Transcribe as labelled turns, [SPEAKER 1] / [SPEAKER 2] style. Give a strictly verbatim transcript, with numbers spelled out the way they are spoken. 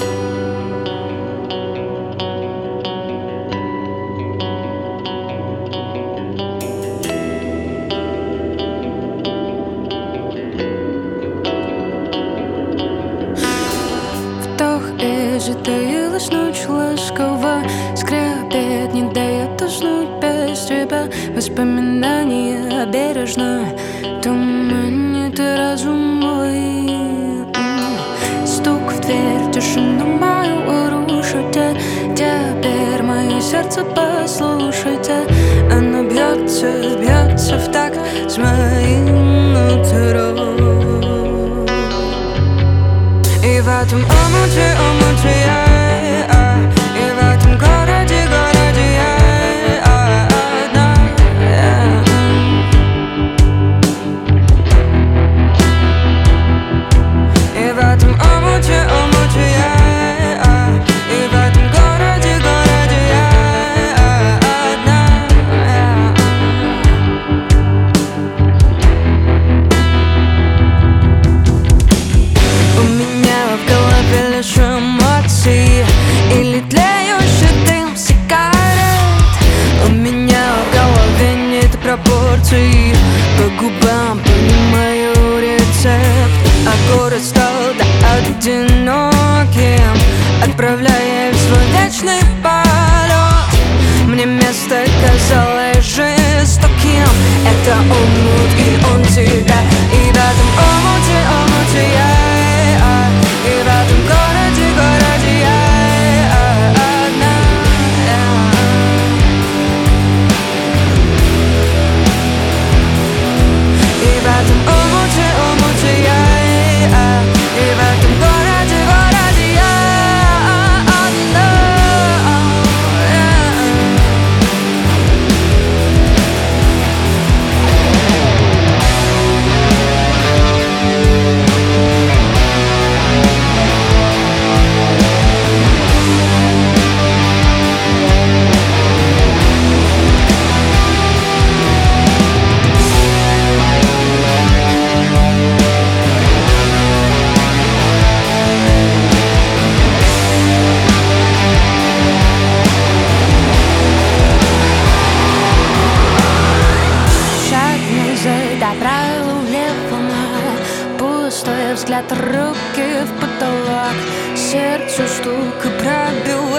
[SPEAKER 1] Затаилась ночь ласково, скрипит, не дает уснуть без тебя. Воспоминания бережно туманит разум мой. Стук в дверь, тишину мою рушите. Теперь мое сердце послушайте. Оно бьется, бьется в такт с моим нутром. И в этом омуте, омуте я, и в этом городе, городе я одна, я. И в этом омуте, омуте я, и в этом городе, городе я одна, я. У меня в голове лишь эмоции или тлеющий дым сигарет. У меня в голове нет пропорций. По губам понимаю рецепт. А город стал да одиноким, отправляясь в свой вечный полет. Мне место казалось жестоким. Это омут, и он тебя. И в этом омуте, омуте я, и в этом городе, городе я одна, я. И в этом омуте, омуте я, и в этом городе, городе я одна, я. Направил влево на пустой взгляд, руки в потолок. Сердцу стук и пробил